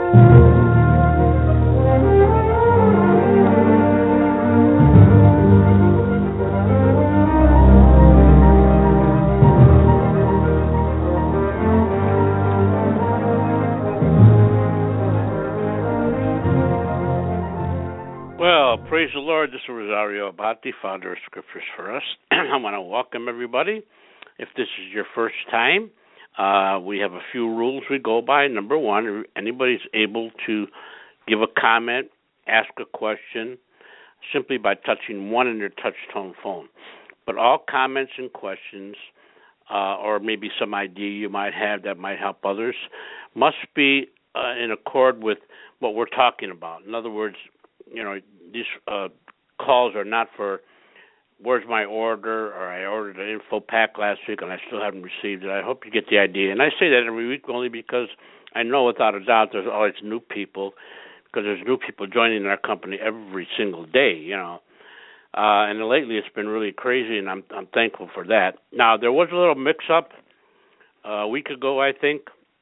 Well, praise the Lord. This is Rosario Abate, founder of Scriptures for Us. I want to welcome everybody. If this is your first time, we have a few rules we go by. Number one, anybody's able to give a comment, ask a question, simply by touching one on your touch-tone phone. But all comments and questions, or maybe some idea you might have that might help others, must be in accord with what we're talking about. In other words, these calls are not for where's my order, or I ordered an info pack last week and I still haven't received it. I hope you get the idea. And I say that every week only because I know without a doubt there's always new people, because there's new people joining our company every single day, and lately it's been really crazy, and I'm thankful for that. Now, there was a little mix-up a week ago, I think,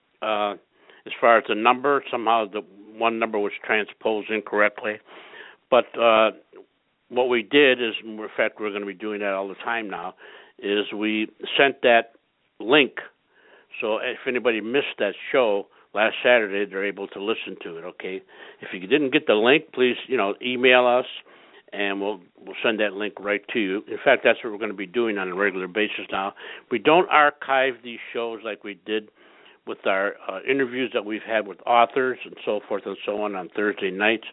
as far as the number. Somehow the one number was transposed incorrectly. But what we did is, in fact, we're going to be doing that all the time now, is we sent that link. So if anybody missed that show last Saturday, they're able to listen to it, okay? If you didn't get the link, please, email us, and we'll send that link right to you. In fact, that's what we're going to be doing on a regular basis now. We don't archive these shows like we did with our interviews that we've had with authors and so forth and so on Thursday nights,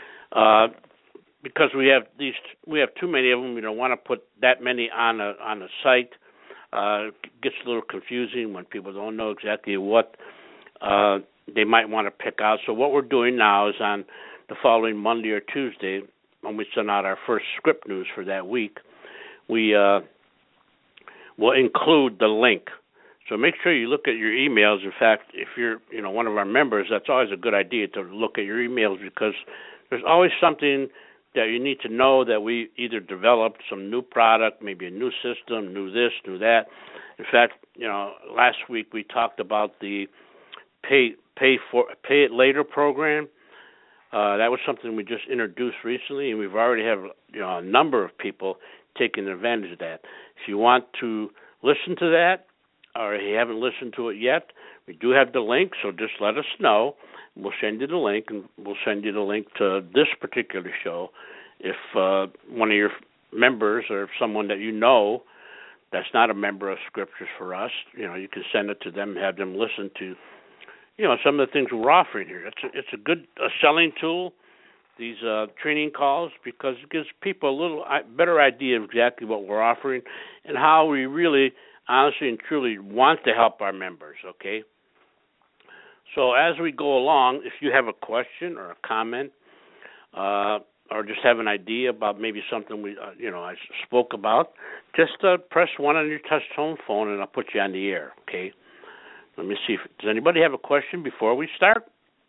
because we have too many of them. We don't want to put that many on a site. It gets a little confusing when people don't know exactly what they might want to pick out. So what we're doing now is on the following Monday or Tuesday, when we send out our first script news for that week, we will include the link. So make sure you look at your emails. In fact, if you're one of our members, that's always a good idea to look at your emails, because there's always something that you need to know that we either developed, some new product, maybe a new system, new this, new that. In fact, last week we talked about the pay it later program. That was something we just introduced recently, and we've already have a number of people taking advantage of that. If you want to listen to that, or if you haven't listened to it yet, we do have the link, so just let us know. We'll send you the link, and we'll send you the link to this particular show. If one of your members or someone that that's not a member of Scriptures for Us, you can send it to them and have them listen to, some of the things we're offering here. It's a good selling tool, these training calls, because it gives people a little better idea of exactly what we're offering and how we really, honestly and truly want to help our members, okay? So as we go along, if you have a question or a comment, or just have an idea about maybe something I spoke about, just press 1 on your touch-tone phone, and I'll put you on the air, okay? Let me see. Does anybody have a question before we start?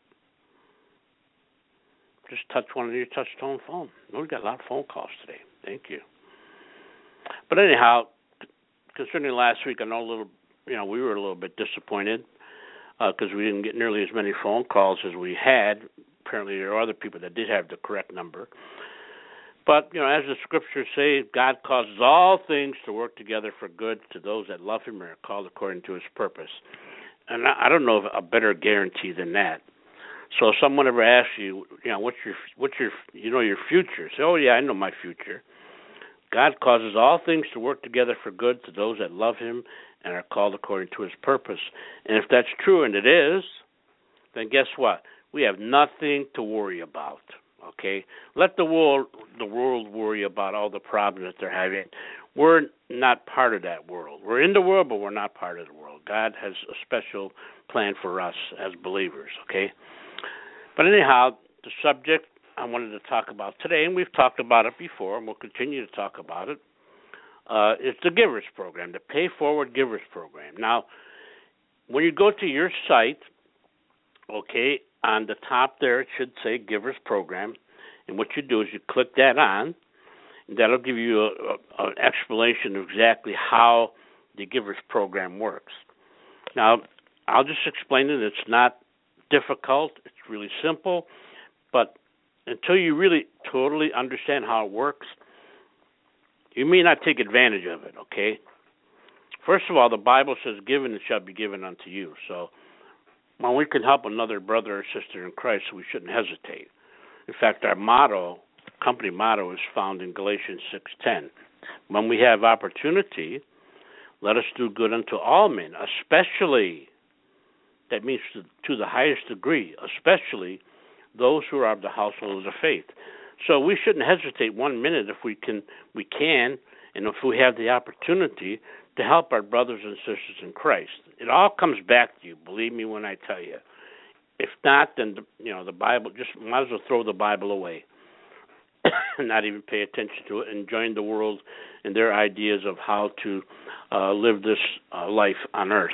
Just touch 1 on your touch-tone phone. We've got a lot of phone calls today. Thank you. But anyhow, concerning last week, I know we were a little bit disappointed because we didn't get nearly as many phone calls as we had. Apparently, there are other people that did have the correct number. But, as the Scriptures say, God causes all things to work together for good to those that love Him and are called according to His purpose. And I don't know of a better guarantee than that. So if someone ever asks you, what's your future? Say, oh, yeah, I know my future. God causes all things to work together for good to those that love Him and are called according to His purpose. And if that's true, and it is, then guess what? We have nothing to worry about, okay? Let the world worry about all the problems that they're having. We're not part of that world. We're in the world, but we're not part of the world. God has a special plan for us as believers, okay? But anyhow, the subject I wanted to talk about today, and we've talked about it before, and we'll continue to talk about it, is the Givers Program, the Pay Forward Givers Program. Now, when you go to your site, okay, on the top there it should say Givers Program, and what you do is you click that on, and that'll give you an explanation of exactly how the Givers Program works. Now, I'll just explain it. It's not difficult. It's really simple, but until you really totally understand how it works, you may not take advantage of it, okay? First of all, the Bible says, given it shall be given unto you. So when we can help another brother or sister in Christ, we shouldn't hesitate. In fact, our motto, company motto, is found in Galatians 6:10. When we have opportunity, let us do good unto all men, especially, that means to the highest degree, especially those who are of the household of faith. So we shouldn't hesitate 1 minute if we can, and if we have the opportunity to help our brothers and sisters in Christ. It all comes back to you, believe me when I tell you. If not, then the Bible, just might as well throw the Bible away and not even pay attention to it and join the world in their ideas of how to live this life on earth.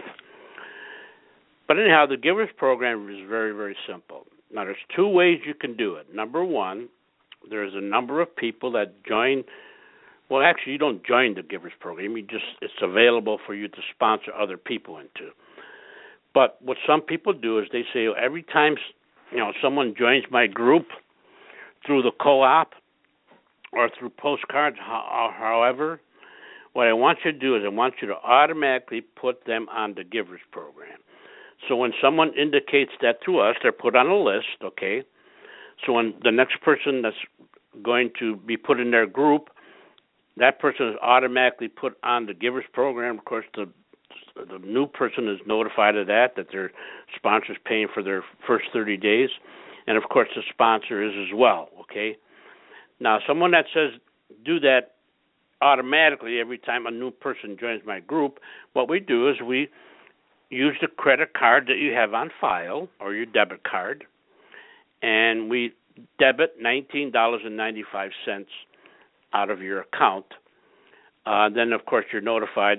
But anyhow, the Givers Program is very, very simple. Now, there's two ways you can do it. Number one, there's a number of people that join. Well, actually, you don't join the Givers Program. It's available for you to sponsor other people into. But what some people do is they say, every time someone joins my group through the co-op or through postcards, however, what I want you to do is I want you to automatically put them on the Givers Program. So when someone indicates that to us, they're put on a list, okay? So when the next person that's going to be put in their group, that person is automatically put on the Givers Program. Of course, the new person is notified of that their sponsor is paying for their first 30 days. And, of course, the sponsor is as well, okay? Now, someone that says do that automatically every time a new person joins my group, what we do is we use the credit card that you have on file or your debit card, and we debit $19.95 out of your account. Then, of course, you're notified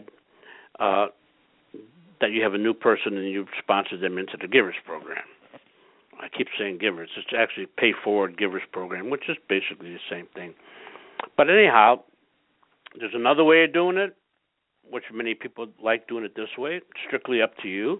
that you have a new person and you've sponsored them into the Givers Program. I keep saying Givers. It's actually Pay Forward Givers Program, which is basically the same thing. But anyhow, there's another way of doing it, which many people like doing it this way. It's strictly up to you.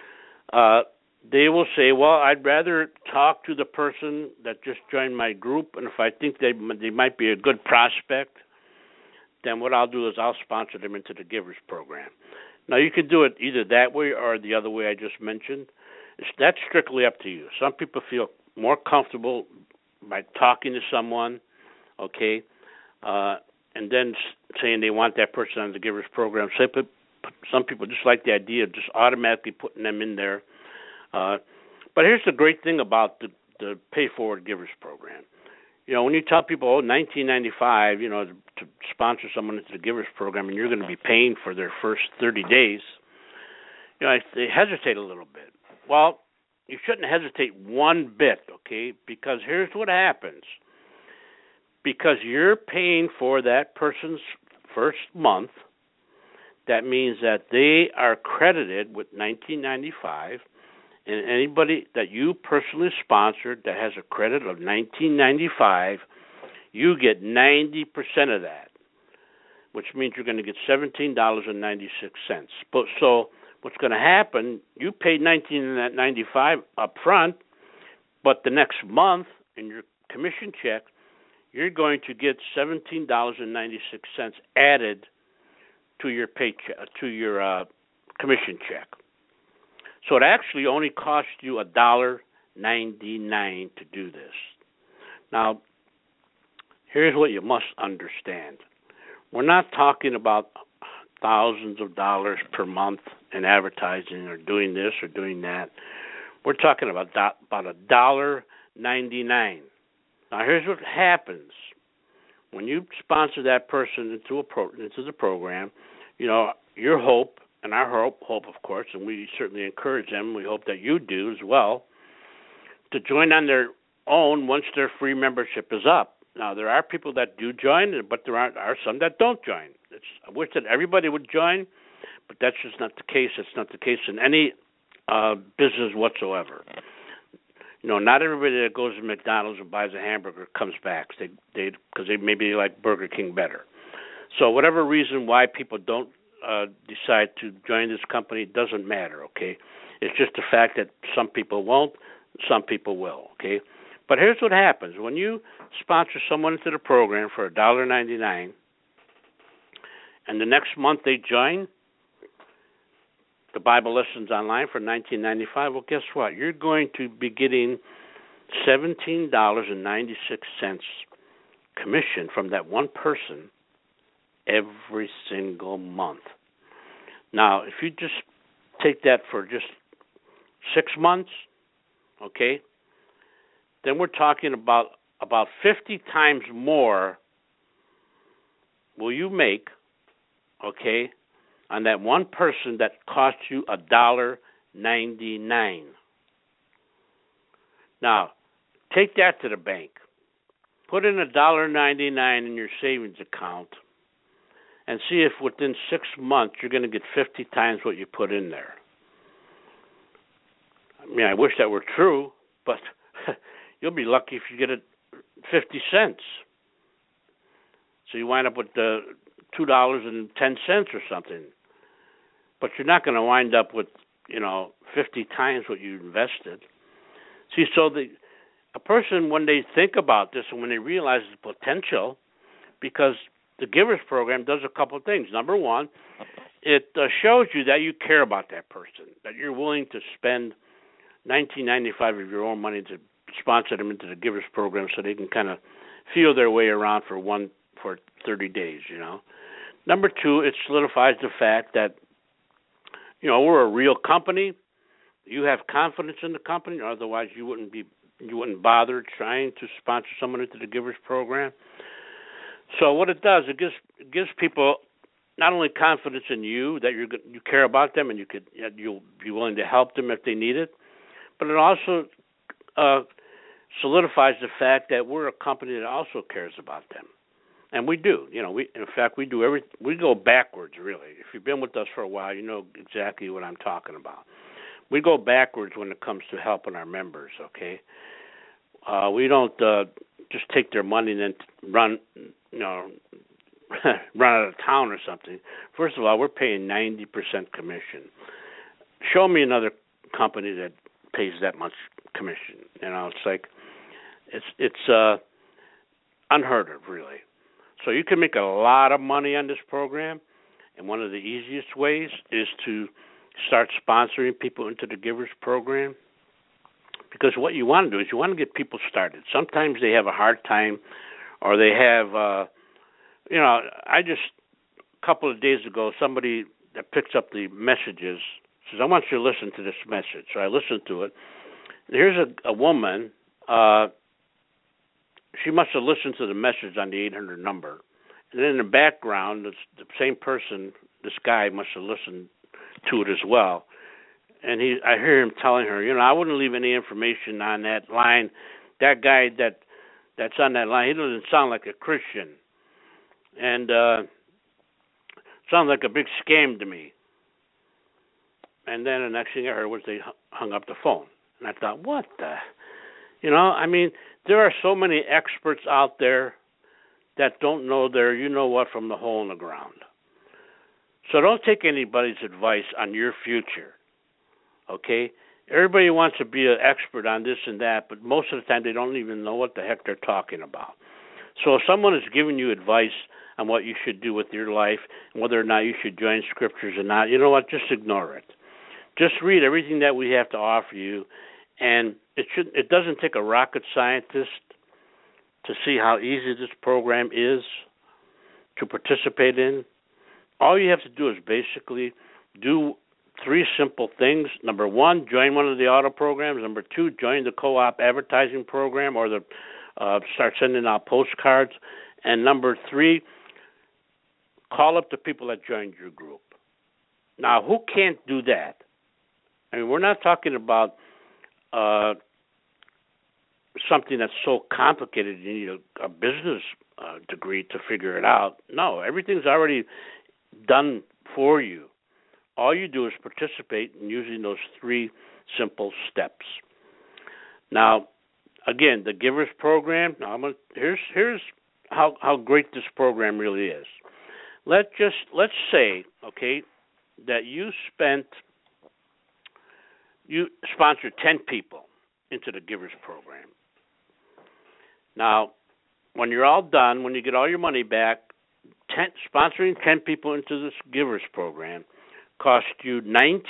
They will say, well, I'd rather talk to the person that just joined my group, and if I think they might be a good prospect, then what I'll do is I'll sponsor them into the Givers Program. Now, you can do it either that way or the other way I just mentioned. That's strictly up to you. Some people feel more comfortable by talking to someone, okay, and then saying they want that person on the Givers Program. Some people just like the idea of just automatically putting them in there. But here's the great thing about the Pay Forward Givers Program. When you tell people, $19.95, to sponsor someone into the Givers Program, and you're going to be paying for their first 30 days, they hesitate a little bit. Well, you shouldn't hesitate one bit, okay? Because here's what happens. Because you're paying for that person's first month, that means that they are credited with $19.95, and anybody that you personally sponsored that has a credit of $19.95, you get 90% of that, which means you're going to get $17.96. So what's going to happen, you paid $19.95 up front, but the next month in your commission check, you're going to get $17.96 added to your paycheck, to your commission check. So it actually only costs you $1.99 to do this. Now, here's what you must understand. We're not talking about thousands of dollars per month in advertising or doing this or doing that. We're talking about $1.99. Now, here's what happens. When you sponsor that person into the program, your hope, and our hope, of course, and we certainly encourage them, we hope that you do as well, to join on their own once their free membership is up. Now, there are people that do join, but there are some that don't join. I wish that everybody would join, but that's just not the case. It's not the case in any business whatsoever. Not everybody that goes to McDonald's and buys a hamburger comes back because they maybe like Burger King better. So whatever reason why people don't decide to join this company doesn't matter, okay? It's just the fact that some people won't. Some people will, okay? But here's what happens. When you sponsor someone into the program for $1.99, and the next month they join the Bible Lessons Online for $19.95, well, guess what? You're going to be getting $17.96 commission from that one person every single month. Now, if you just take that for just 6 months, okay, then we're talking about 50 times more will you make, okay, on that one person that cost you $1.99. Now, take that to the bank. Put in $1.99 in your savings account and see if within 6 months you're going to get 50 times what you put in there. I mean, I wish that were true, but you'll be lucky if you get it 50 cents. So you wind up with $2.10 or something. But you're not going to wind up with, 50 times what you invested. See, so a person, when they think about this and when they realize the potential, because the Givers Program does a couple of things. Number one, it shows you that you care about that person, that you're willing to spend $19.95 of your own money to sponsor them into the Givers Program so they can kind of feel their way around for 30 days, Number two, it solidifies the fact that, we're a real company. You have confidence in the company, otherwise you wouldn't bother trying to sponsor someone into the Givers Program. So what it does, it gives people not only confidence in you that you care about them and you'll be willing to help them if they need it, but it also solidifies the fact that we're a company that also cares about them, and we do. We do we go backwards, really. If you've been with us for a while, you know exactly what I'm talking about. We go backwards when it comes to helping our members. Okay, we don't just take their money and then run out of town or something. First of all, we're paying 90% commission. Show me another company that pays that much commission. It's like it's unheard of, really. So you can make a lot of money on this program, and one of the easiest ways is to start sponsoring people into the Givers Program. Because what you want to do is you want to get people started. Sometimes they have a hard time, or they have, a couple of days ago, somebody that picks up the messages says, I want you to listen to this message. So I listened to it. Here's a woman, she must have listened to the message on the 800 number. And then in the background, the same person, this guy, must have listened to it as well. And I hear him telling her, I wouldn't leave any information on that line. That guy that's on that line, he doesn't sound like a Christian. And sounds like a big scam to me. And then the next thing I heard was they hung up the phone. And I thought, what the? There are so many experts out there that don't know their from the hole in the ground. So don't take anybody's advice on your future, okay? Everybody wants to be an expert on this and that, but most of the time they don't even know what the heck they're talking about. So if someone is giving you advice on what you should do with your life and whether or not you should join scriptures or not, you know what? Just ignore it. Just read everything that we have to offer you, and it doesn't take a rocket scientist to see how easy this program is to participate in. All you have to do is basically do 3 simple things. Number 1, join one of the auto programs. Number 2, join the co-op advertising program or start sending out postcards. And number 3, call up the people that joined your group. Now, who can't do that? We're not talking about something that's so complicated you need a business degree to figure it out. No, everything's already done for you. All you do is participate in using those 3 simple steps. Now, again, the Givers Program. Now, here's how great this program really is. Let's say, okay, that you sponsored 10 people. into the Givers Program. Now, when you're all done, when you get all your money back, sponsoring 10 people into this Givers Program cost you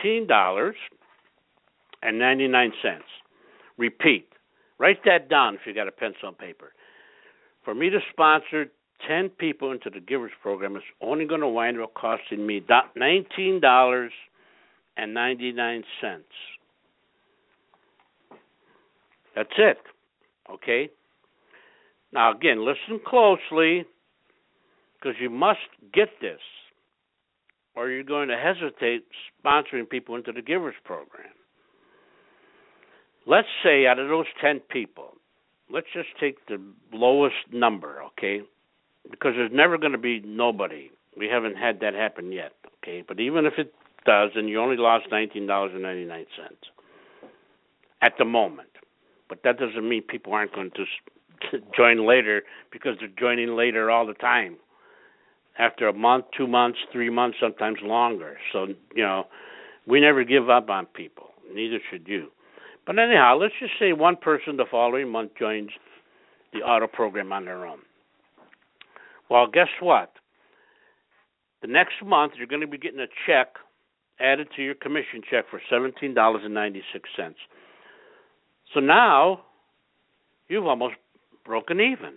$19.99. Repeat. Write that down if you got a pencil and paper. For me to sponsor 10 people into the Givers Program, it's only going to wind up costing me $19.99. That's it. Okay? Now, again, listen closely, because you must get this, or you're going to hesitate sponsoring people into the Givers Program. Let's say out of those 10 people, let's just take the lowest number, okay? Because there's never going to be nobody. We haven't had that happen yet, okay? But even if it does, and you only lost $19.99 at the moment. But that doesn't mean people aren't going to join later, because they're joining later all the time. After a month, 2 months, 3 months, sometimes longer. So, we never give up on people. Neither should you. But anyhow, let's just say one person the following month joins the auto program on their own. Well, guess what? The next month, you're going to be getting a check added to your commission check for $17.96. So now, you've almost broken even.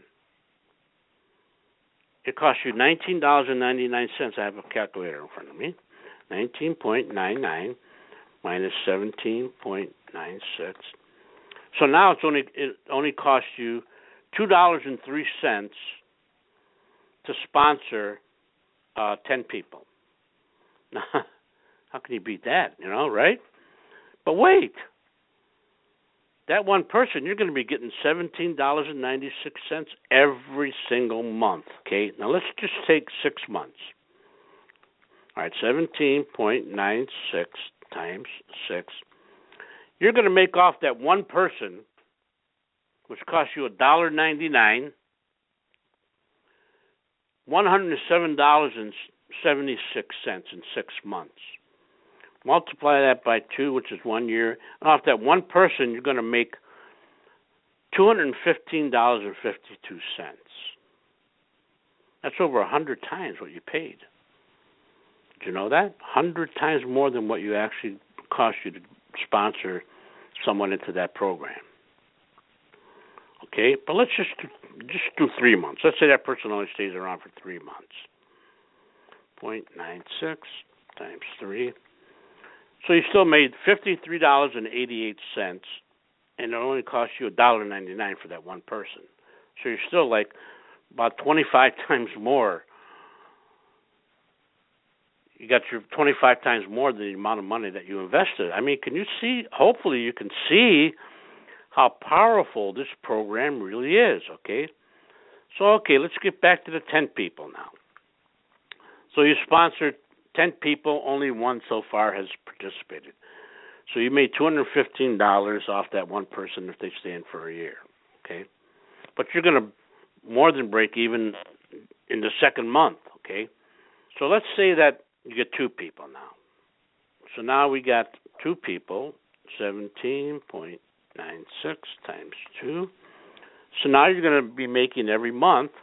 It costs you $19.99. I have a calculator in front of me. 19.99 minus 17.96. So now it only costs you $2.03 to sponsor 10 people. Now, how can you beat that, right? But wait. That one person, you're going to be getting $17.96 every single month, okay? Now, let's just take 6 months. All right, 17.96 times 6. You're going to make off that one person, which costs you $1.99, $107.76 in 6 months. Multiply that by 2, which is 1 year. And off that one person, you're going to make $215.52. That's over 100 times what you paid. Did you know that? 100 times more than what you actually cost you to sponsor someone into that program. Okay, but let's just do 3 months. Let's say that person only stays around for 3 months. 0.96 times 3. So you still made $53.88, and it only cost you $1.99 for that one person. So you're still like about 25 times more. You got your 25 times more than the amount of money that you invested. I mean, can you see? Hopefully you can see how powerful this program really is, okay? So, let's get back to the 10 people now. So you sponsored 10 people, only one so far has participated. So you made $215 off that one person if they stay in for a year, okay? But you're going to more than break even in the second month, okay? So let's say that you get 2 people now. So now we got 2 people, 17.96 times 2. So now you're going to be making every month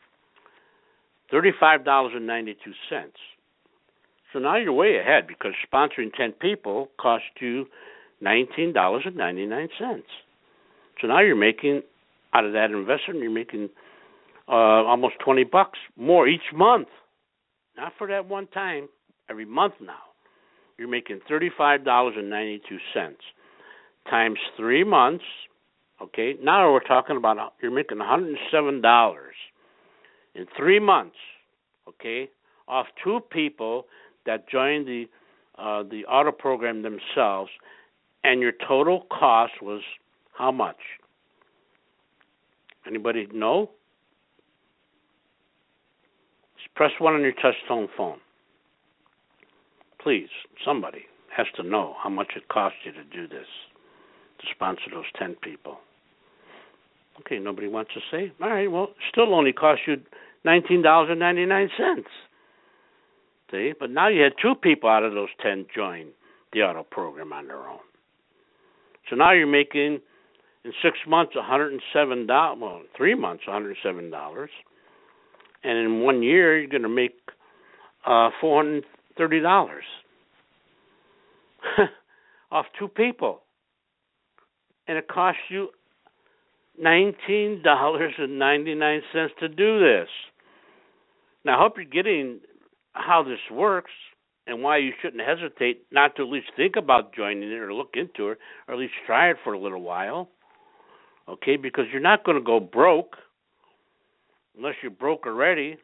$35.92. So now you're way ahead, because sponsoring 10 people cost you $19.99. So now you're making, out of that investment, you're making almost $20 more each month. Not for that one time, every month now. You're making $35.92 times 3 months. Okay, now we're talking about you're making $107 in 3 months. Okay, off 2 people that joined the auto program themselves, and your total cost was how much? Anybody know? Just press 1 on your touch tone phone. Please, somebody has to know how much it cost you to do this, to sponsor those 10 people. Okay, nobody wants to say? All right, well, still only cost you $19.99. See, but now you had 2 people out of those 10 join the auto program on their own. So now you're making In 6 months, $107. Well, 3 months, $107. And in 1 year, you're going to make $430 off 2 people. And it costs you $19.99 to do this. Now, I hope you're getting how this works and why you shouldn't hesitate not to at least think about joining it or look into it or at least try it for a little while. Okay, because you're not going to go broke unless you're broke already.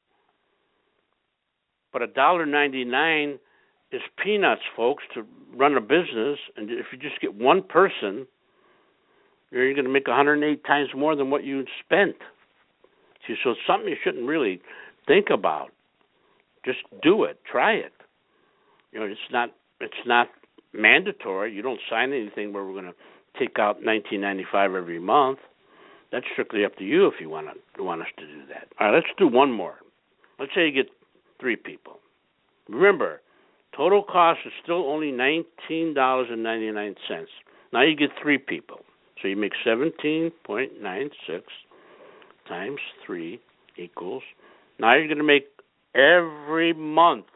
But $1.99 is peanuts, folks, to run a business. And if you just get one person, you're going to make 108 times more than what you spent. See, so it's something you shouldn't really think about. Just do it. Try it. You know, it's not mandatory. You don't sign anything where we're going to take out $19.95 every month. That's strictly up to you if you want us to do that. All right, let's do one more. Let's say you get 3 people. Remember, total cost is still only $19.99. Now you get 3 people. So you make 17.96 times 3 equals. Now you're going to make every month,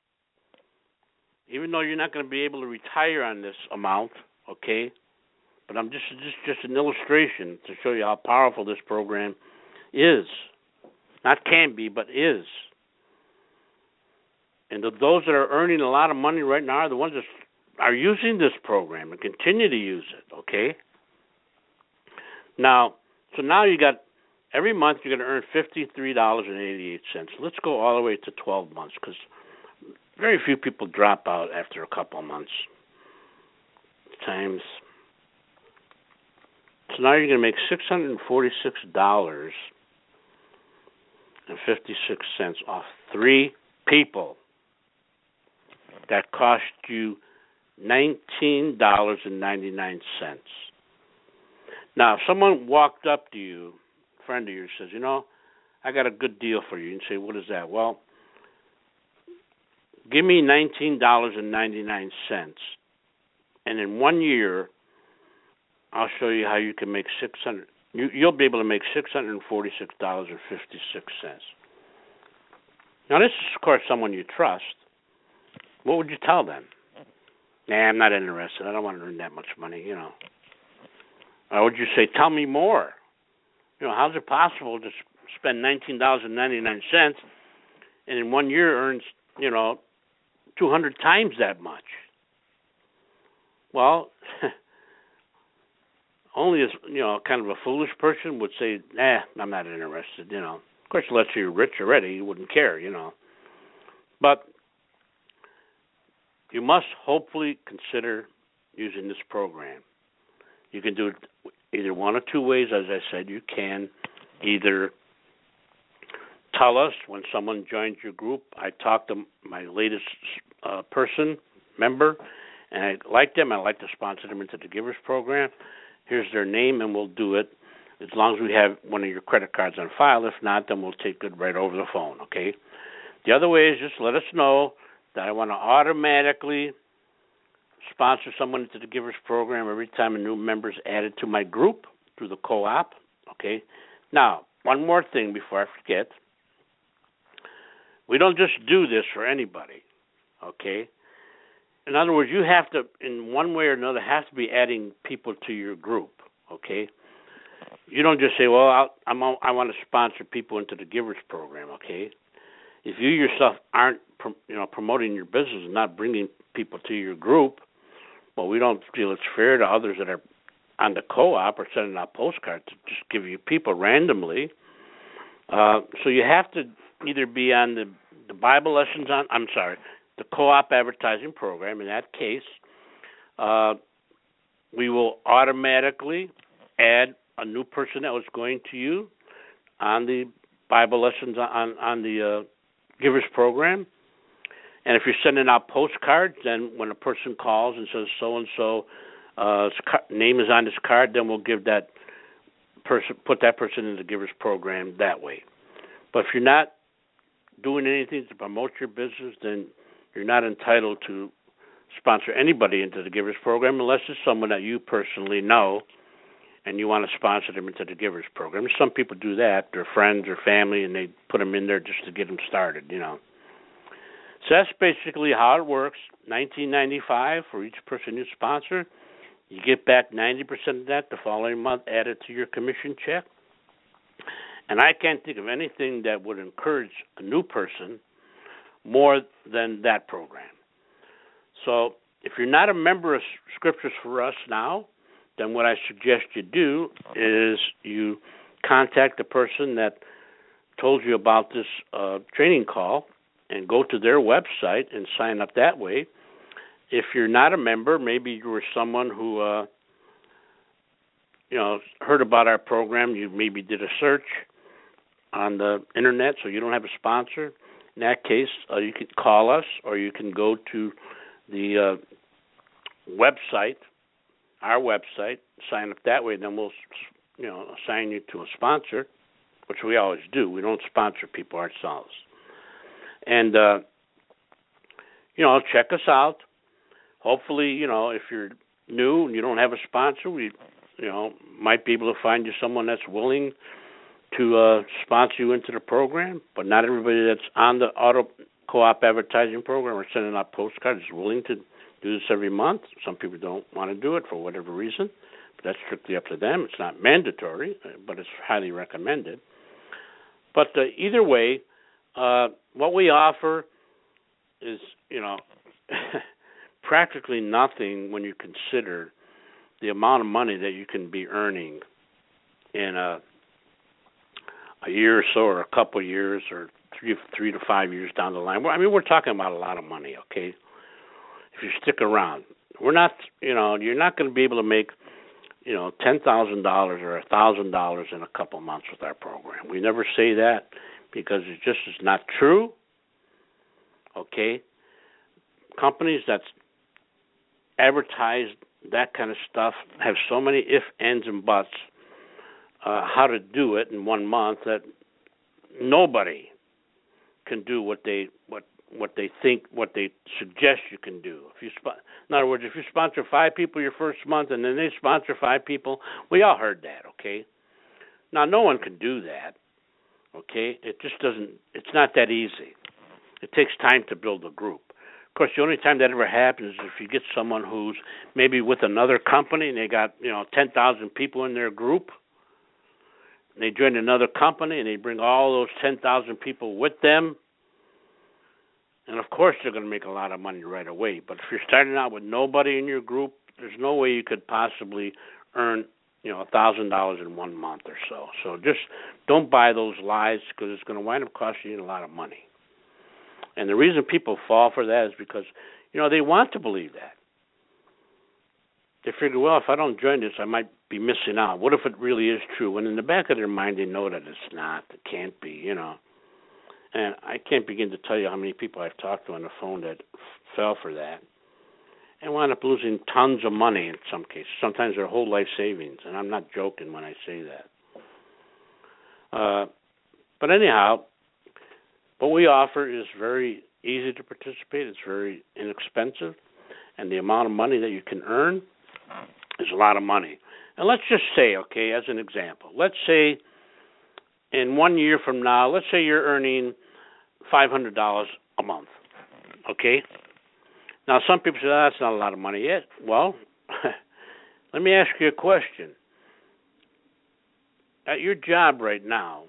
even though you're not going to be able to retire on this amount, okay? But I'm just an illustration to show you how powerful this program is. Not can be, but is. And those that are earning a lot of money right now are the ones that are using this program and continue to use it, okay? Now, so now you got, every month you're going to earn $53.88. Let's go all the way to 12 months because very few people drop out after a couple of months. Times. So now you're going to make $646.56 off 3 people. That cost you $19.99. Now, if someone walked up to you, a friend of yours, says, you know, I got a good deal for you. And say, what is that? Well, give me $19.99. And in 1 year, I'll show you how you can make you'll be able to make $646.56. Now, this is, of course, someone you trust. What would you tell them? Nah, I'm not interested. I don't want to earn that much money, you know. Or would you say, tell me more? You know, how's it possible to spend $19.99 and in 1 year earns, you know, 200 times that much? Well, only as, you know, kind of a foolish person would say, I'm not interested, you know. Of course, unless you're rich already, you wouldn't care, you know. But you must hopefully consider using this program. You can do it either one or 2 ways. As I said, you can either tell us when someone joins your group, I talked to my latest member, and I like them. I'd like to sponsor them into the Givers Program. Here's their name, and we'll do it as long as we have one of your credit cards on file. If not, then we'll take it right over the phone, okay? The other way is just let us know that I want to automatically sponsor someone into the Givers Program every time a new member is added to my group through the co-op, okay? Now, one more thing before I forget. We don't just do this for anybody, okay? In other words, you have to, in one way or another, have to be adding people to your group, okay? You don't just say, well, I want to sponsor people into the Givers Program, okay? If you yourself aren't, promoting your business and not bringing people to your group, well, we don't feel it's fair to others that are on the co-op or sending out postcards to just give you people randomly. So you have to either be on the Bible lessons the co-op advertising program. In that case, we will automatically add a new person that was going to you on the Bible lessons on the Givers Program. And if you're sending out postcards, then when a person calls and says so-and-so name is on this card, then we'll give that person, put that person in the Givers Program that way. But if you're not doing anything to promote your business, then you're not entitled to sponsor anybody into the Givers Program unless it's someone that you personally know and you want to sponsor them into the Givers Program. Some people do that, their friends or family, and they put them in there just to get them started, So that's basically how it works. $19.95 for each person you sponsor. You get back 90% of that the following month added to your commission check. And I can't think of anything that would encourage a new person more than that program. So if you're not a member of Scriptures for Us now, then what I suggest you do is you contact the person that told you about this training call and go to their website and sign up that way. If you're not a member, maybe you were someone who heard about our program. You maybe did a search on the internet, so you don't have a sponsor. In that case, you can call us, or you can go to the website, our website, sign up that way. Then we'll, assign you to a sponsor, which we always do. We don't sponsor people ourselves. And check us out. Hopefully, if you're new and you don't have a sponsor, we, might be able to find you someone that's willing to sponsor you into the program. But not everybody that's on the auto co-op advertising program or sending out postcards is willing to do this every month. Some people don't want to do it for whatever reason, but that's strictly up to them. It's not mandatory, but it's highly recommended. But either way, what we offer is, practically nothing when you consider the amount of money that you can be earning in a year or so, or a couple of years, or 3 to 5 years down the line. I mean, we're talking about a lot of money, okay? If you stick around, we're not, you're not going to be able to make, $10,000 or $1,000 in a couple of months with our program. We never say that because it just is not true, okay? Companies that advertise that kind of stuff have so many ifs, ands, and buts how to do it in 1 month that nobody can do what they think, what they suggest you can do. In other words, if you sponsor 5 people your first month and then they sponsor 5 people, we all heard that, okay? Now, no one can do that, okay? It just doesn't. It's not that easy. It takes time to build a group. Of course, the only time that ever happens is if you get someone who's maybe with another company and they got 10,000 people in their group. And they join another company and they bring all those 10,000 people with them. And of course, they're going to make a lot of money right away. But if you're starting out with nobody in your group, there's no way you could possibly earn $1,000 in 1 month or so. So just don't buy those lies because it's going to wind up costing you a lot of money. And the reason people fall for that is because, they want to believe that. They figure, well, if I don't join this, I might be missing out. What if it really is true? And in the back of their mind, they know that it's not. It can't be, And I can't begin to tell you how many people I've talked to on the phone that fell for that and wound up losing tons of money in some cases, sometimes their whole life savings. And I'm not joking when I say that. But anyhow, what we offer is very easy to participate. It's very inexpensive. And the amount of money that you can earn is a lot of money. And let's just say, okay, as an example, let's say in 1 year from now, let's say you're earning $500 a month, okay? Now, some people say, that's not a lot of money yet. Well, let me ask you a question. At your job right now,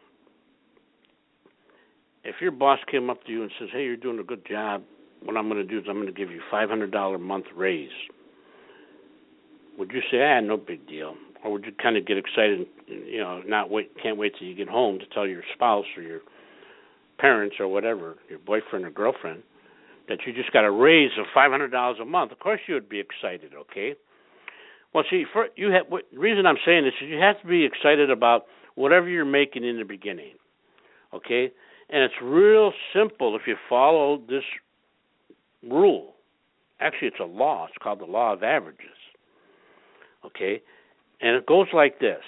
if your boss came up to you and says, hey, you're doing a good job, what I'm going to do is I'm going to give you $500 a month raise, would you say, no big deal? Or would you kind of get excited, can't wait till you get home to tell your spouse or your parents or whatever, your boyfriend or girlfriend, that you just got a raise of $500 a month? Of course you would be excited, okay? Well, see, the reason I'm saying this is you have to be excited about whatever you're making in the beginning, okay? And it's real simple if you follow this rule. Actually, it's a law. It's called the law of averages, okay? And it goes like this.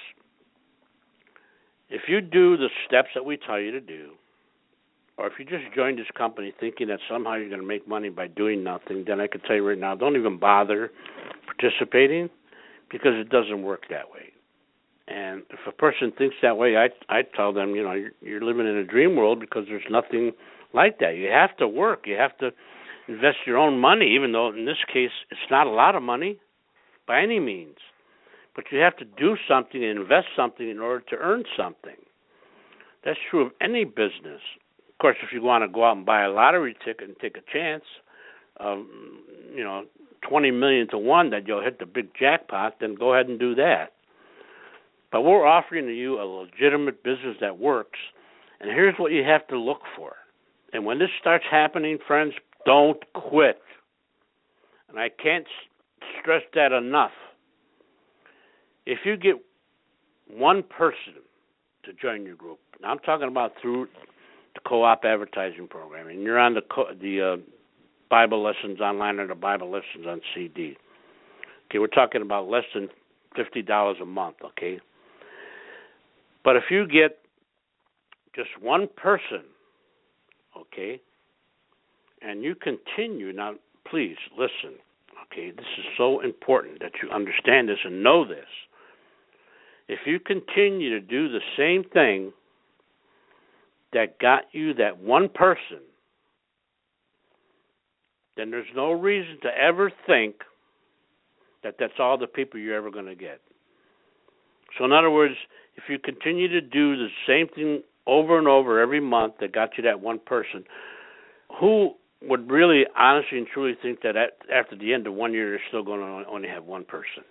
If you do the steps that we tell you to do, or if you just join this company thinking that somehow you're going to make money by doing nothing, then I can tell you right now, don't even bother participating because it doesn't work that way. And if a person thinks that way, I tell them, you're living in a dream world, because there's nothing like that. You have to work. You have to invest your own money, even though in this case it's not a lot of money by any means. But you have to do something and invest something in order to earn something. That's true of any business. Of course, if you want to go out and buy a lottery ticket and take a chance of, 20 million to 1 that you'll hit the big jackpot, then go ahead and do that. But we're offering to you a legitimate business that works, and here's what you have to look for. And when this starts happening, friends, don't quit. And I can't stress that enough. If you get one person to join your group, now I'm talking about through the co-op advertising program, and you're on the Bible lessons online or the Bible lessons on CD. Okay, we're talking about less than $50 a month, okay? But if you get just one person, okay, and you continue, now please listen, okay, this is so important that you understand this and know this. If you continue to do the same thing that got you that one person, then there's no reason to ever think that that's all the people you're ever going to get. So in other words, if you continue to do the same thing over and over every month that got you that one person, who would really honestly and truly think that after the end of 1 year, they're still going to only have one person?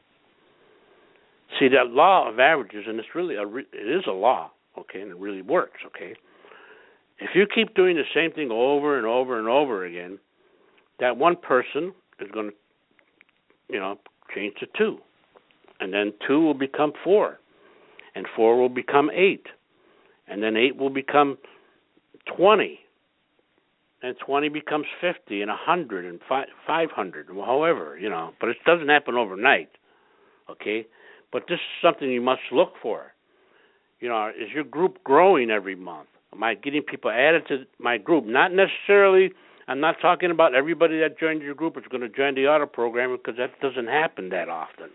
See, that law of averages, and it's really it is a law, okay, and it really works, okay? If you keep doing the same thing over and over and over again, that one person is going to, change to 2. And then 2 will become 4. And 4 will become 8. And then 8 will become 20. And 20 becomes 50 and 100 and 500, however, But it doesn't happen overnight, okay? But this is something you must look for. Is your group growing every month? Am I getting people added to my group? Not necessarily, I'm not talking about everybody that joined your group is going to join the auto program, because that doesn't happen that often.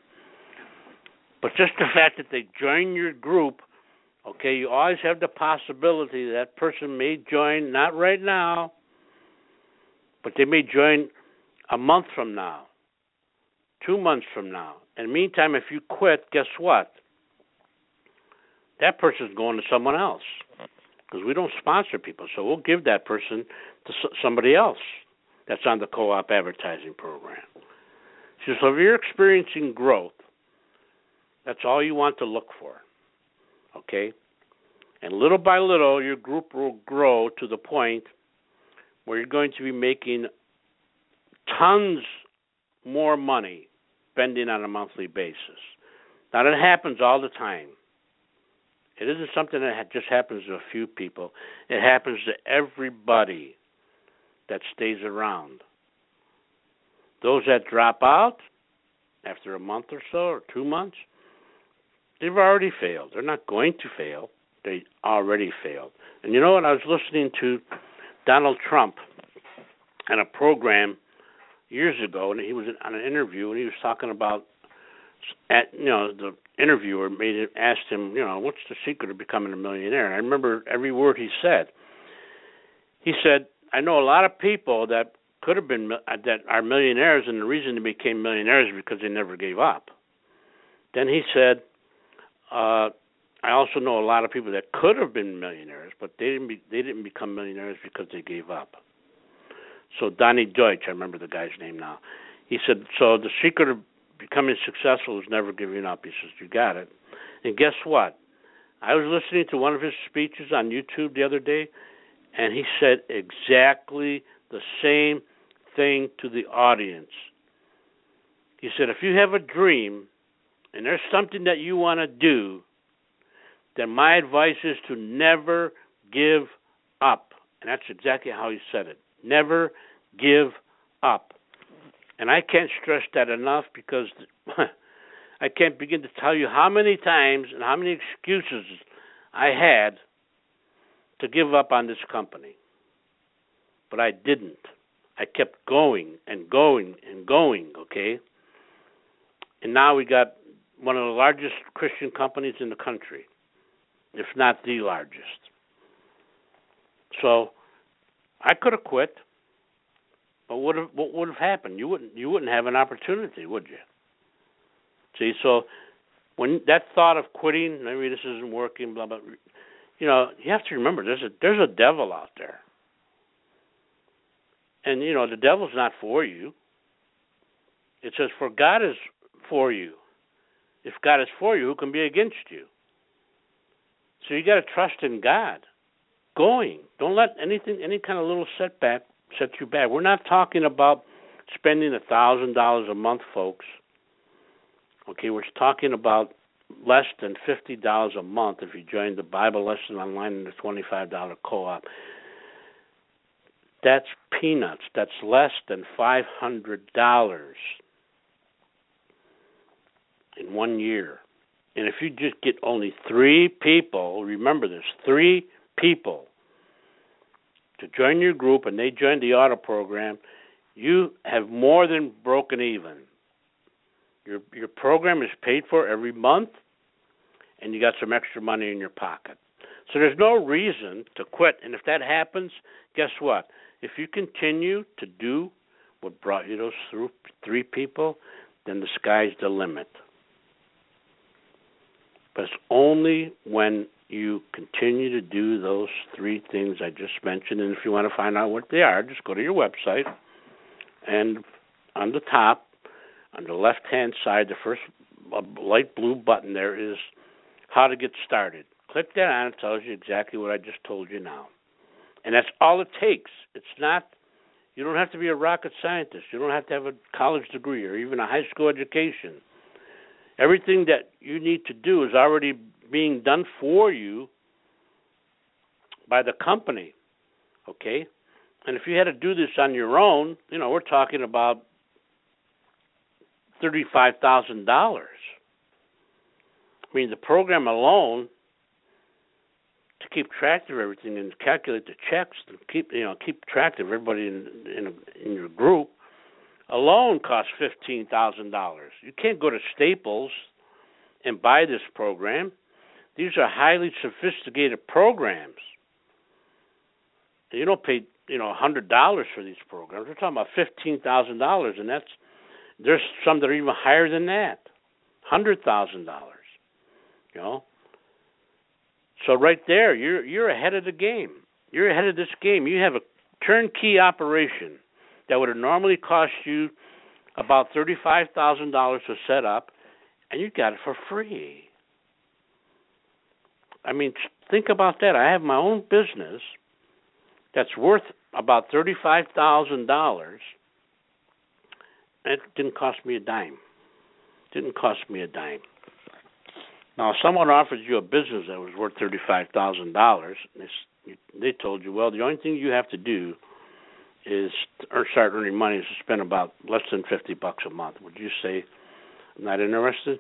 But just the fact that they join your group, okay, you always have the possibility that person may join, not right now, but they may join a month from now, 2 months from now. And meantime, if you quit, guess what? That person's going to someone else, because we don't sponsor people. So we'll give that person to somebody else that's on the co-op advertising program. So if you're experiencing growth, that's all you want to look for, okay? And little by little, your group will grow to the point where you're going to be making tons more money spending on a monthly basis. Now, that happens all the time. It isn't something that just happens to a few people. It happens to everybody that stays around. Those that drop out after a month or so or 2 months, they've already failed. They're not going to fail. They already failed. And you know what? I was listening to Donald Trump on a program years ago, and he was on an interview, and he was talking about, the interviewer asked him, what's the secret of becoming a millionaire? And I remember every word he said. He said, I know a lot of people that could have been, that are millionaires, and the reason they became millionaires is because they never gave up. Then he said, I also know a lot of people that could have been millionaires, but they didn't become millionaires because they gave up. So Donnie Deutsch, I remember the guy's name now. He said, so the secret of becoming successful is never giving up. He says, you got it. And guess what? I was listening to one of his speeches on YouTube the other day, and he said exactly the same thing to the audience. He said, if you have a dream and there's something that you want to do, then my advice is to never give up. And that's exactly how he said it. Never give up. And I can't stress that enough, because I can't begin to tell you how many times and how many excuses I had to give up on this company. But I didn't. I kept going and going and going, okay? And now we got one of the largest Christian companies in the country, if not the largest. So I could have quit, but what would have happened? You wouldn't have an opportunity, would you? See, so when that thought of quitting, maybe this isn't working, blah blah, you have to remember there's a devil out there, and the devil's not for you. It says, "For God is for you." If God is for you, who can be against you? So you got to trust in God. Don't let any kind of little setback set you back. We're not talking about spending $1,000 a month, folks. Okay, we're talking about less than $50 a month if you join the Bible lesson online and the $25 co-op. That's peanuts. That's less than $500 in 1 year. And if you just get only 3 people, remember this, 3 people to join your group and they join the auto program, you have more than broken even. Your program is paid for every month, and you got some extra money in your pocket. So there's no reason to quit. And if that happens, guess what? If you continue to do what brought you those 3 people, then the sky's the limit. But it's only when you continue to do those 3 things I just mentioned. And if you want to find out what they are, just go to your website. And on the top, on the left-hand side, the first light blue button there is how to get started. Click that on. It tells you exactly what I just told you now. And that's all it takes. It's not, you don't have to be a rocket scientist. You don't have to have a college degree or even a high school education. Everything that you need to do is already being done for you by the company, okay? And if you had to do this on your own, we're talking about $35,000. I mean, the program alone, to keep track of everything and calculate the checks and keep track of everybody in your group, alone costs $15,000. You can't go to Staples and buy this program. These are highly sophisticated programs. You don't pay $100 for these programs. We're talking about $15,000, and there's some that are even higher than that, $100,000. So right there, you're ahead of the game. You're ahead of this game. You have a turnkey operation that would have normally cost you about $35,000 to set up, and you got it for free. I mean, think about that. I have my own business that's worth about $35,000, and it didn't cost me a dime. Now, if someone offers you a business that was worth $35,000, they told you, well, the only thing you have to do is start earning money is to spend about less than $50 a month. Would you say, I'm not interested?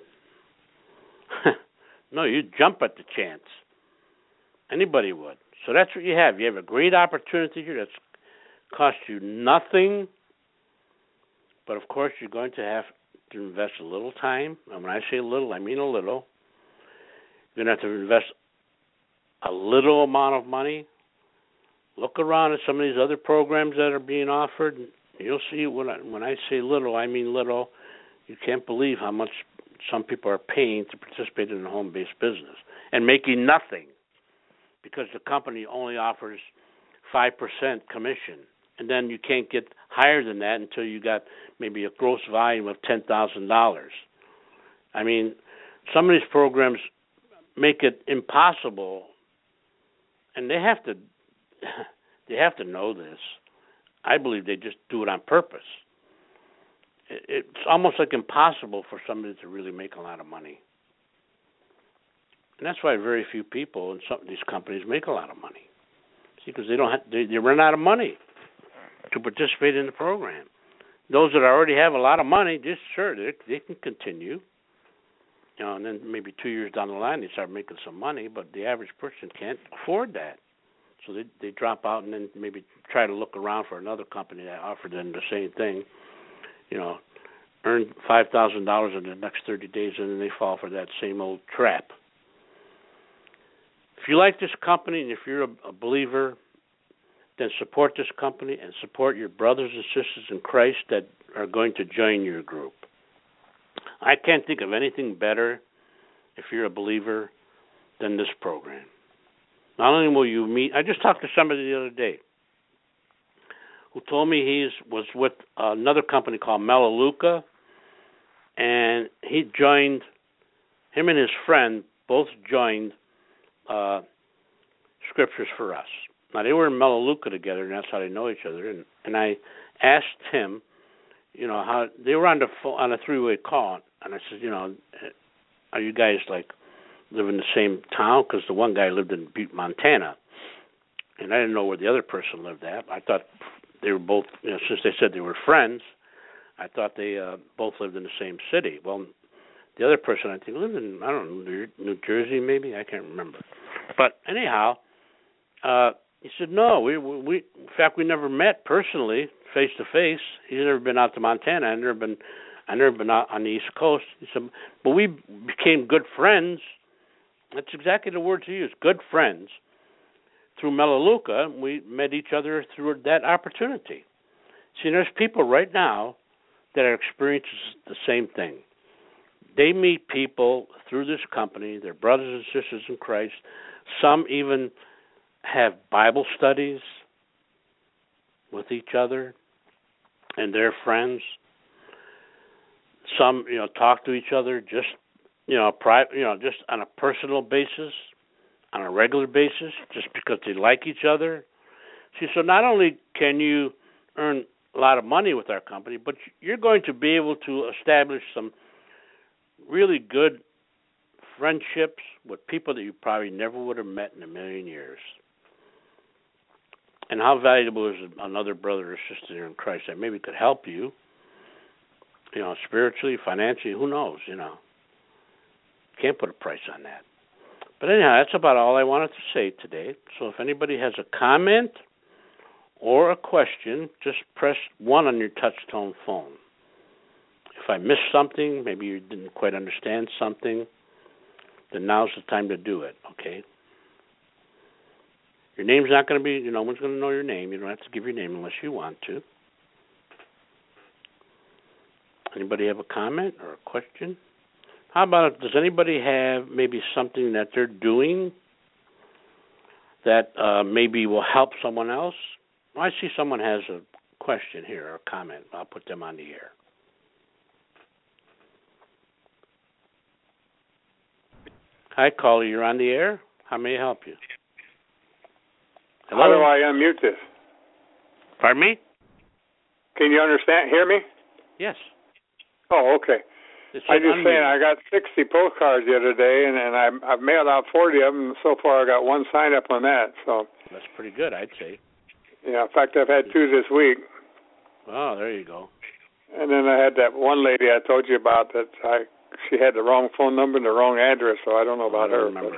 No, you'd jump at the chance. Anybody would. So that's what you have. You have a great opportunity here that's cost you nothing, but of course you're going to have to invest a little time. And when I say little, I mean a little. You're going to have to invest a little amount of money. Look around at some of these other programs that are being offered. You'll see when I say little, I mean little. You can't believe how much some people are paying to participate in a home-based business and making nothing because the company only offers 5% commission. And then you can't get higher than that until you got maybe a gross volume of $10,000. I mean, some of these programs make it impossible, and they have to know this. I believe they just do it on purpose. It's almost like impossible for somebody to really make a lot of money. And that's why very few people in some of these companies make a lot of money. See, because they run out of money to participate in the program. Those that already have a lot of money, they can continue. And then maybe 2 years down the line they start making some money, but the average person can't afford that. So they drop out and then maybe try to look around for another company that offered them the same thing, earn $5,000 in the next 30 days, and then they fall for that same old trap. If you like this company and if you're a believer, then support this company and support your brothers and sisters in Christ that are going to join your group. I can't think of anything better, if you're a believer, than this program. Not only will you meet, I just talked to somebody the other day who told me he was with another company called Melaleuca, and him and his friend both joined Scriptures for Us. Now, they were in Melaleuca together, and that's how they know each other. And I asked him, how they were on a three-way call, and I said, are you guys live in the same town? Because the one guy lived in Butte, Montana, and I didn't know where the other person lived at. I thought they were both, since they said they were friends, I thought they both lived in the same city. Well, the other person, I think, lived in, I don't know, New Jersey maybe? I can't remember. But anyhow, he said, no, we in fact, we never met personally, face to face. He's never been out to Montana. I've never been out on the East Coast. He said, but we became good friends. That's exactly the words he used, good friends. Through Melaleuca, we met each other through that opportunity. See, there's people right now that are experiencing the same thing. They meet people through this company, their brothers and sisters in Christ. Some even have Bible studies with each other and their friends. Some, talk to each other just, just on a personal basis, on a regular basis, just because they like each other. See, so not only can you earn a lot of money with our company, but you're going to be able to establish some really good friendships with people that you probably never would have met in a million years. And how valuable is another brother or sister in Christ that maybe could help you, spiritually, financially, who knows, Can't put a price on that. But anyhow, that's about all I wanted to say today. So if anybody has a comment or a question, just press 1 on your touch-tone phone. If I missed something, maybe you didn't quite understand something, then now's the time to do it, okay? Your name's not going to be, no one's going to know your name. You don't have to give your name unless you want to. Anybody have a comment or a question? How about, does anybody have maybe something that they're doing that maybe will help someone else? Well, I see someone has a question here or a comment. I'll put them on the air. Hi, caller. You're on the air. How may I help you? Hello? How do I unmute this? Pardon me? Can you hear me? Yes. Oh, okay. I just saying I got 60 postcards the other day, and I've mailed out 40 of them. So far, I got one sign up on that. So that's pretty good, I'd say. Yeah, in fact, I've had 2 this week. Oh, there you go. And then I had that one lady I told you about that she had the wrong phone number and the wrong address, so I don't know about her. Remember.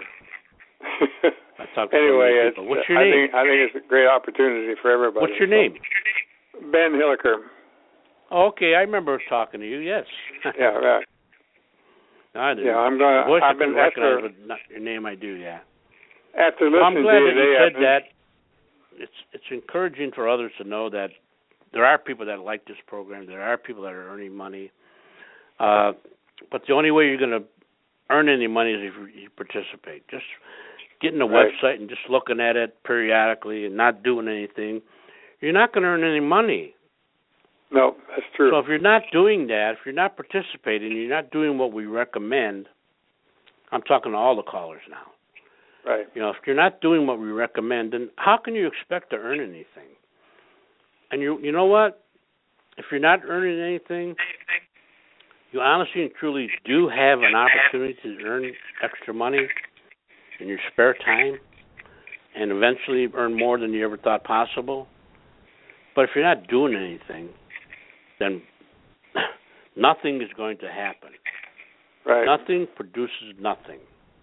Anyway, what's your name? I think it's a great opportunity for everybody. What's your name? Ben Hilliker. Oh, okay, I remember talking to you. Yes. Yeah, right. I do. Yeah, I'm gonna. Voice I've been recognize, but not your name. I do. Yeah. After listening I'm glad to that you you said today, that. It's encouraging for others to know that there are people that like this program. There are people that are earning money. But the only way you're going to earn any money is if you participate. Just getting the website and just looking at it periodically and not doing anything, you're not going to earn any money. No, that's true. So if you're not doing that, if you're not participating, you're not doing what we recommend, I'm talking to all the callers now. Right. If you're not doing what we recommend, then how can you expect to earn anything? And you know what? If you're not earning anything, you honestly and truly do have an opportunity to earn extra money in your spare time and eventually earn more than you ever thought possible. But if you're not doing anything, then nothing is going to happen. Right. Nothing produces nothing.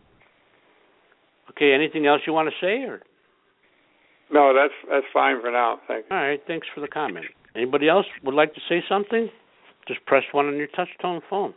Okay, anything else you want to say? Or? No, that's fine for now. Thank you. All right, thanks for the comment. Anybody else would like to say something? Just press 1 on your touch-tone phone.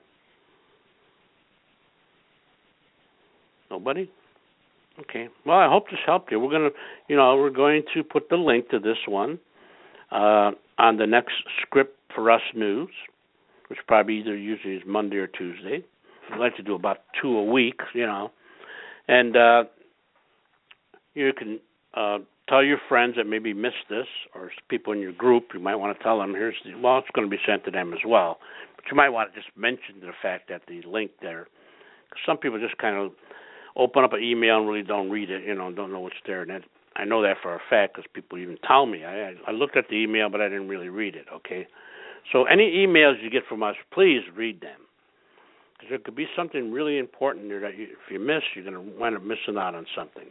Nobody? Okay. Well, I hope this helped you. We're going to put the link to this one on the next Script for Us news, which probably usually is Monday or Tuesday. I'd like to do about 2 a week, and you can tell your friends that maybe missed this, or people in your group. You might want to tell them it's going to be sent to them as well. But you might want to just mention the fact that the link there, because some people just kind of open up an email and really don't read it, don't know what's there. And I know that for a fact because people even tell me. I looked at the email, but I didn't really read it, okay? So any emails you get from us, please read them. Because there could be something really important there that if you miss, you're going to wind up missing out on something.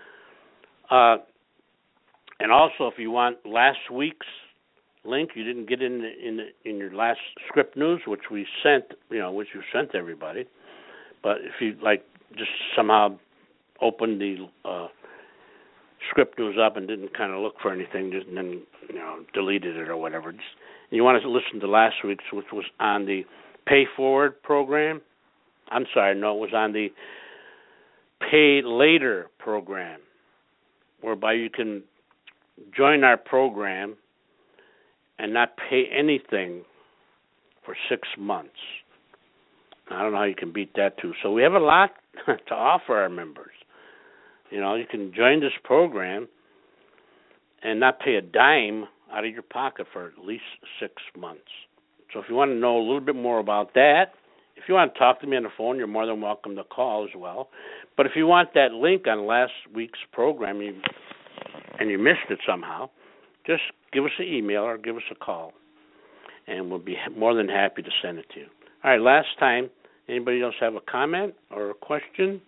And also, if you want last week's link, you didn't get in your last Script news, which we sent, which you sent to everybody. But if you just somehow opened the Script news up and didn't kind of look for anything, and then deleted it or whatever, you want to listen to last week's, which was on the Pay Forward program. I'm sorry, no, it was on the Pay Later program, whereby you can join our program and not pay anything for 6 months. I don't know how you can beat that, too. So we have a lot to offer our members. You can join this program and not pay a dime out of your pocket for at least 6 months. So if you want to know a little bit more about that, if you want to talk to me on the phone, you're more than welcome to call as well. But if you want that link on last week's program and you missed it somehow, just give us an email or give us a call, and we'll be more than happy to send it to you. All right, last time, anybody else have a comment or a question?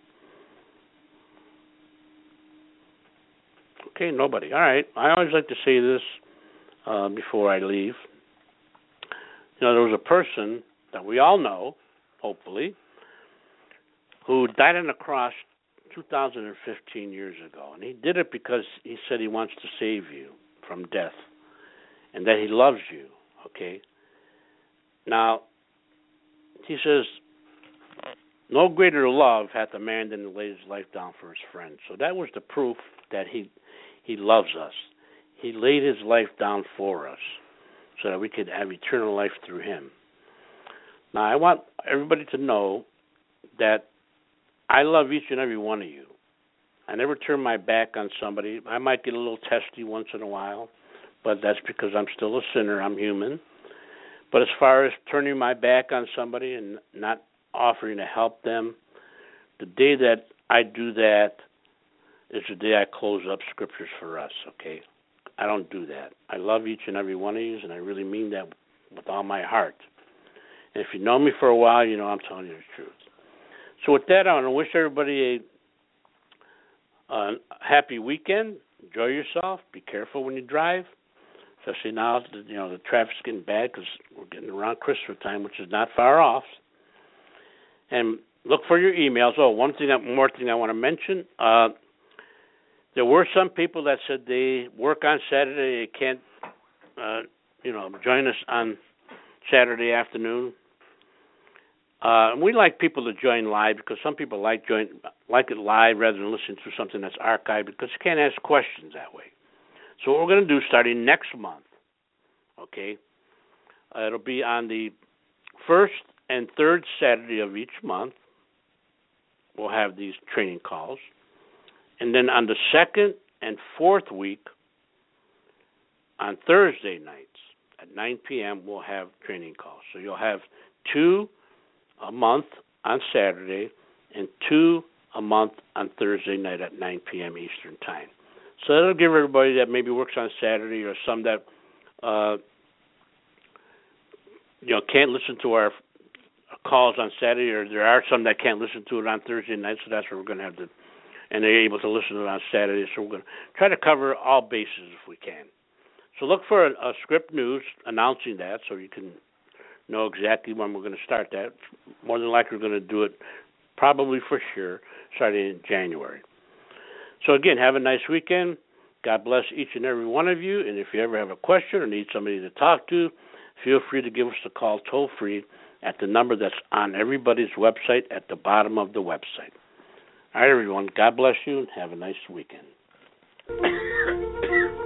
Okay, nobody. All right, I always like to say this before I leave. There was a person that we all know, hopefully, who died on the cross 2015 years ago. And he did it because he said he wants to save you from death and that he loves you, okay? Now, he says, no greater love hath a man than to lay his life down for his friend. So that was the proof that he loves us. He laid his life down for us so that we could have eternal life through him. Now, I want everybody to know that I love each and every one of you. I never turn my back on somebody. I might get a little testy once in a while, but that's because I'm still a sinner. I'm human. But as far as turning my back on somebody and not offering to help them, the day that I do that is the day I close up Scriptures for Us, okay? I don't do that. I love each and every one of you, and I really mean that with all my heart. And if you know me for a while, you know I'm telling you the truth. So with that, I want to wish everybody a happy weekend. Enjoy yourself. Be careful when you drive, especially now the traffic's getting bad because we're getting around Christmas time, which is not far off. And look for your emails. Oh, one more thing I want to mention. There were some people that said they work on Saturday. They can't, join us on Saturday afternoon. And we like people to join live because some people like it live rather than listen to something that's archived because you can't ask questions that way. So what we're going to do starting next month, okay, it'll be on the first and third Saturday of each month. We'll have these training calls. And then on the second and fourth week, on Thursday nights at 9 p.m., we'll have training calls. So you'll have 2 a month on Saturday and 2 a month on Thursday night at 9 p.m. Eastern Time. So that'll give everybody that maybe works on Saturday or some that can't listen to our calls on Saturday, or there are some that can't listen to it on Thursday night, so that's where we're going to have and they're able to listen to it on Saturday. So we're going to try to cover all bases if we can. So look for a Script News announcing that so you can know exactly when we're going to start that. More than likely we're going to do it probably for sure starting in January. So again, have a nice weekend. God bless each and every one of you. And if you ever have a question or need somebody to talk to, feel free to give us a call toll-free at the number that's on everybody's website at the bottom of the website. All right, everyone. God bless you and have a nice weekend.